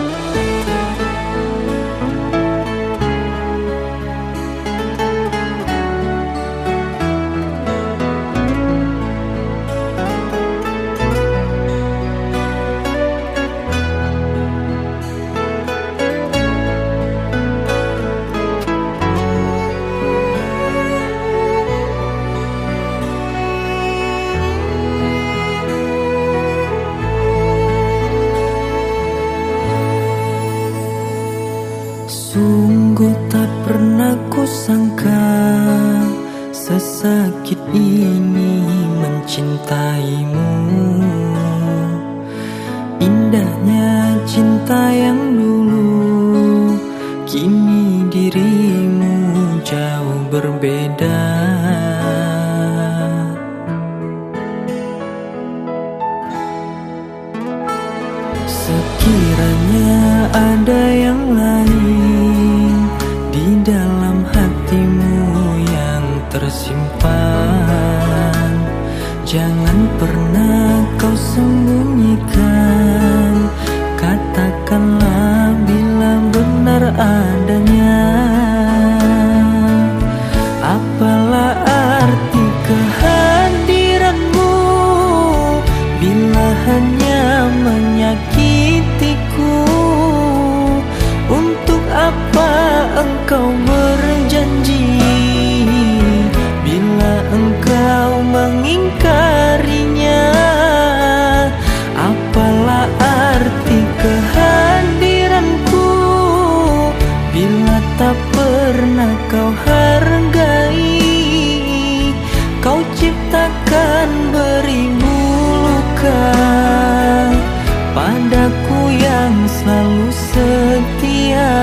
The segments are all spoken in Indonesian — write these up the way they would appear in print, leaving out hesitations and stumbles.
Sungguh tak pernah kusangka sesakit ini mencintaimu. Indahnya cinta yang dulu, kini dirimu jauh berbeda. Sekiranya ada yang lain di dalam hatimu yang tersimpan, jangan pernah kau sembunyikan. Katakanlah bila benar adanya. Apalah arti kehadiranmu bila hanya menyakitiku? Untuk apa engkau berjanji bila engkau mengingkarinya? Apalah arti kehadiranku bila tak pernah kau hargai? Kau ciptakan beribu luka padaku yang selalu setia.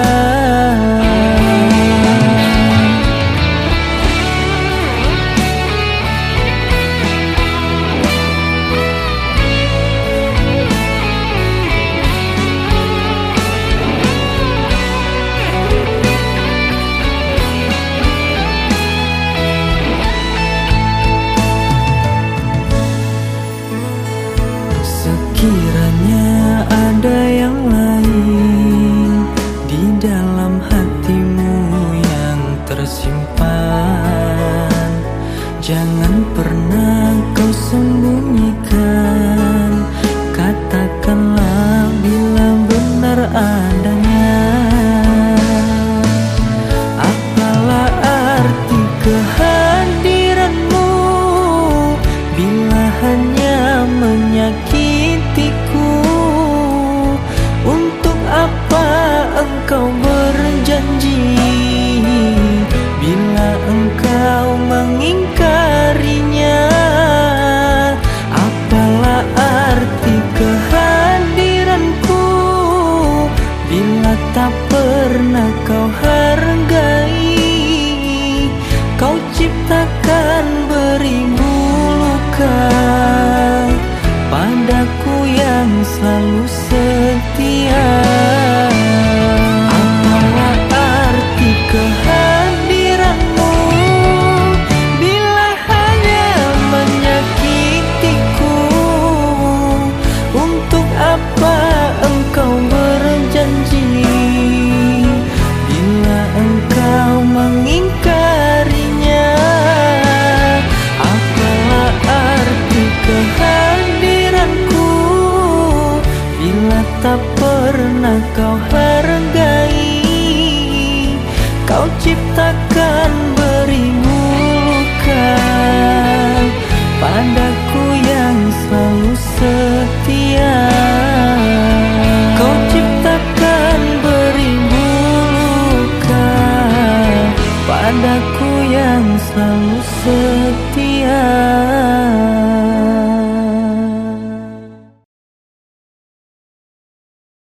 Sekiranya ada yang lain di dalam hatimu yang tersimpan, jangan pernah kau sembunyikan. Katakanlah bila benar adanya. Apalah arti kehadiranmu bila hanya menyakitiku? Untuk apa engkau berjanji bila engkau mengingkarinya? Apalah arti kehadiranku bila tak pernah kau hargai? Kau ciptakan beribu luka padaku yang selalu setia. Apalah arti kehadiranmu bila hanya menyakitiku? Untuk apa engkau berjanji bila engkau mengingkarinya? Apalah arti kehadiranku bila tak pernah kau hargai? Kau ciptakan beribu luka padaku yang selalu setia. Kau ciptakan beribu luka padaku yang selalu setia.